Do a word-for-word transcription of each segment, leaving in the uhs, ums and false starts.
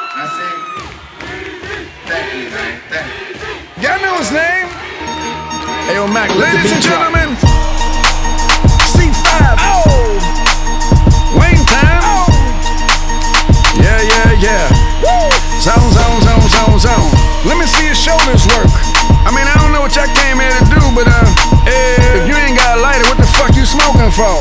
I see. Thank you, man. Thank you. Y'all know his name? Hey, yo, Mac, let Ladies the and beat drop. gentlemen, C five. Oh! Wayne time. Oh! Yeah, yeah, yeah. Woo! Zone, zone, zone, zone, zone. Let me see your shoulders work. I mean, I don't know what y'all came here to do, but uh, if you ain't got a lighter, what the fuck you smoking for?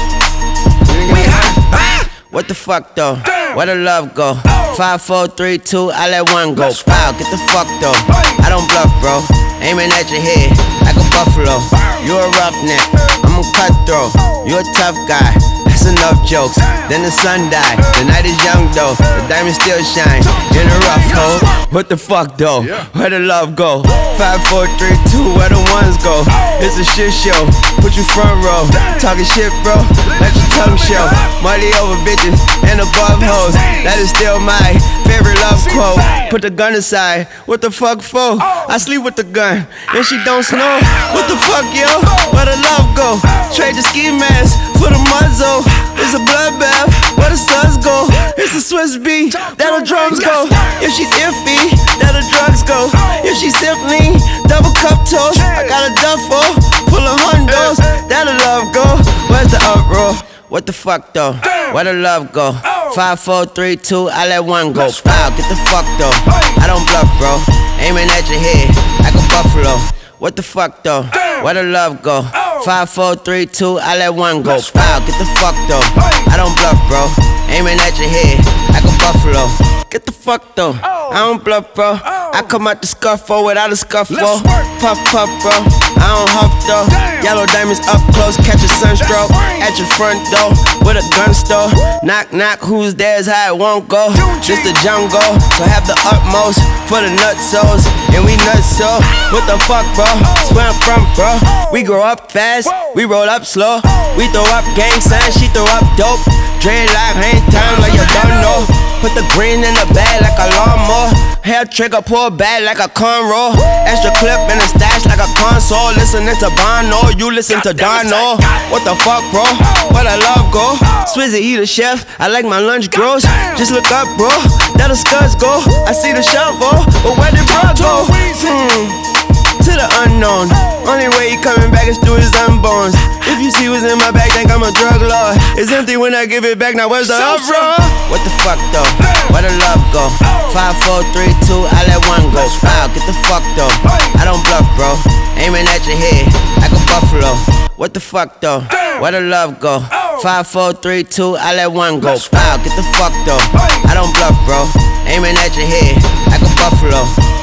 We hot, ah! What the fuck though? Where the love go? Five, four, three, two, I let one go. Wow, get the fuck though. I don't bluff, bro. Aiming at your head like a buffalo. You a roughneck, I'm a cutthroat. You a tough guy. That's enough jokes. Then the sun died. The night is young though. The diamond still shine in a rough hole. What the fuck though? Where the love go? Five, four, three, two, where the ones go? It's a shit show. Put you front row. Talking shit, bro. Let your tongue show. Money over bitches and above hoes. That is still my favorite love quote. Put the gun aside. What the fuck for? I sleep with the gun and she don't snow. What the fuck, yo? Where the love go? Trade the ski mask for the muzzle. It's a bloodbath. Where the suns go? It's a Swiss beat. That the drums go. If she's iffy, that the drugs go. If she's simply double cup toast, I got a duffel full of hundos. That the love go. Where's the uproar? What the fuck though? Where the love go? Five, four, three, two, I let one go. Wow, get the fuck though. I don't bluff, bro. Aiming at your head like a buffalo. What the fuck though? Where the love go? Five, four, three, two, I let one go. Wow, get the fuck though. I don't bluff, bro. Aiming at your head like a buffalo. Get the fuck though. I don't bluff, bro. I come out the scuffle without a scuffle. Puff, puff, bro. I don't huff though. Yellow diamonds up close, catch a sunstroke. At your front door with a gun store. Knock, knock, who's there's how it won't go. Just the jungle, so have the utmost for the nutsos. And we nuts so. What the fuck, bro? That's where I'm from, bro. We grow up fast, we roll up slow. We throw up gang signs, she throw up dope. Dreadlock, hang time like you don't know. Put the green in the bag like a lawnmower. Hair trigger, pull back like a cornrow. Extra clip in the stash like a console. Listening to Bono, you listen to Dono. What the fuck, bro? Where the love go? Swizzy, he the chef, I like my lunch gross. Just look up, bro, that the scuds go. I see the shovel, but where did bro go? Hmm. To the unknown. Only way he coming back is through his unborns. If you see what's in my bag, think I'm a drug lord. It's empty when I give it back, now where's the uproar? What the fuck though? Where the love go? Five, four, three, two, I let one go. Wow, get the fuck though. I don't bluff, bro. Aiming at your head like a buffalo. What the fuck though? Where the love go? Five, four, three, two, I let one go. Wow, get the fuck though. I don't bluff, bro. Aiming at your head like a buffalo.